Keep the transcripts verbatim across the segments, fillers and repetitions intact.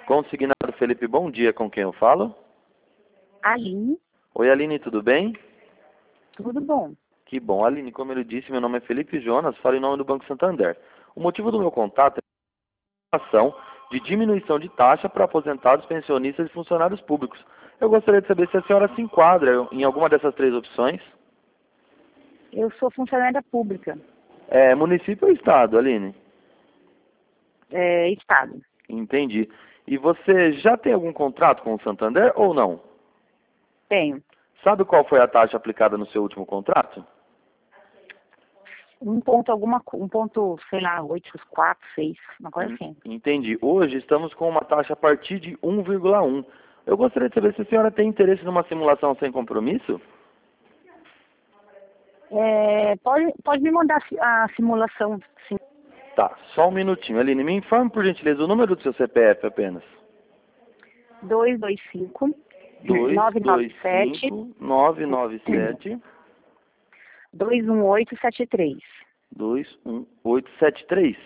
Consignado Felipe, bom dia, com quem eu falo? Aline. Oi, Aline, tudo bem? Tudo bom. Que bom. Aline, como ele disse, meu nome é Felipe Jonas, falo em nome do Banco Santander. O motivo do meu contato é a ação de diminuição de taxa para aposentados, pensionistas e funcionários públicos. Eu gostaria de saber se a senhora se enquadra em alguma dessas três opções. Eu sou funcionária pública, É município ou estado, Aline? é, Estado. Entendi. E você já tem algum contrato com o Santander ou não? Tenho. Sabe qual foi a taxa aplicada no seu último contrato? Um ponto alguma co- um ponto, sei lá, oito, quatro, seis, uma coisa Hum, assim. Entendi. Hoje estamos com uma taxa a partir de um vírgula um. Eu gostaria de saber se a senhora tem interesse numa simulação sem compromisso? É, pode, pode me mandar a si- a simulação, sim. Tá, só um minutinho. Aline, me informe, por gentileza, o número do seu C P F apenas. dois dois cinco, dois nove nove dois sete, cinco nove nove sete dois um oito sete três. dois um oito sete três.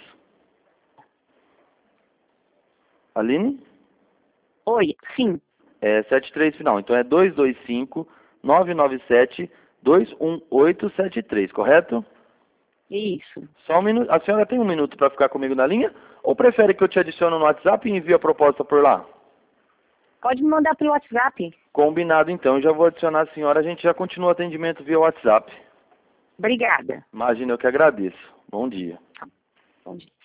Aline? Oi, sim, É setenta e três final. Então é dois dois cinco nove nove sete dois um oito sete três, correto? isso. Só um minuto. A senhora tem um minuto para ficar comigo na linha? Ou prefere que eu te adicione no WhatsApp e envie a proposta por lá? Pode me mandar pelo WhatsApp. Combinado, então. Eu já vou adicionar a senhora. A gente já continua o atendimento via WhatsApp. Obrigada. Imagina, eu que agradeço. Bom dia. Bom dia.